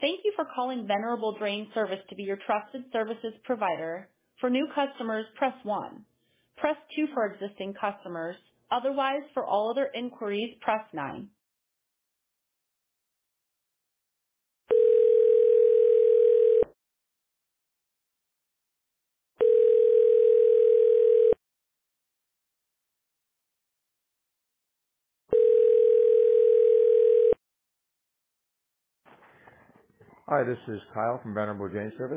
Thank you for calling Venerable Drain Service to be your trusted services provider. For new customers, press 1. Press 2 for existing customers. Otherwise, for all other inquiries, press 9. Hi, this is Kyle from Venerable Drain Service.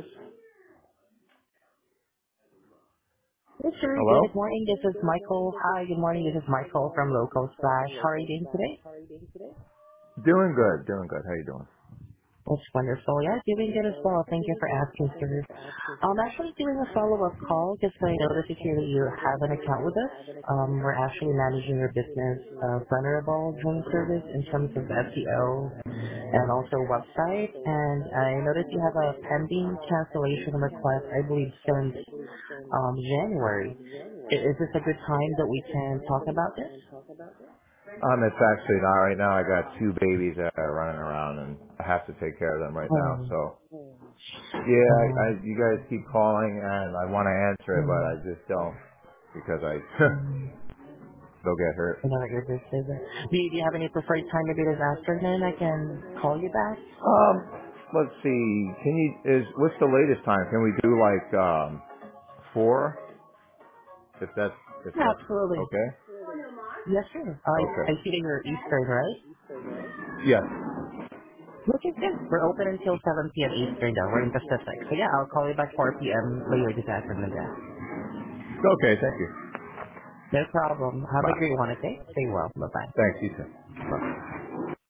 Yes, sir. Good Hello? morning. This is Michael. Hi, good morning. This is Michael from Local Slash. How are you doing today? Doing good, doing good. How you doing? That's wonderful. Yeah, doing good as well. Thank you for asking, sir. I'm actually doing a follow-up call because I noticed here that you have an account with us. We're actually managing your business vulnerable drone service in terms of SEO and also website. And I noticed you have a pending cancellation request, I believe, since January. Is this a good time that we can talk about this? It's actually not right now. I got two babies that are running around and I have to take care of them right now. Oh, So, yeah, oh, you guys keep calling and I want to answer it, but I mm, just don't because I mm. they'll get hurt. I know what your business is. Do you have any preferred time maybe this afternoon? I can call you back? Let's see. What's the latest time? Can we do like 4? If that's Yeah, absolutely. okay. Yes, sir. Okay. I see that you're Eastern, right? Yes. Okay, good. We're open until 7 p.m. Eastern though. We're in Pacific. So yeah, I'll call you back 4 p.m. later this afternoon then. Okay. Thank you. No problem. Have a Bye. great one, okay? Stay well. Bye-bye. Thanks. You too. Bye.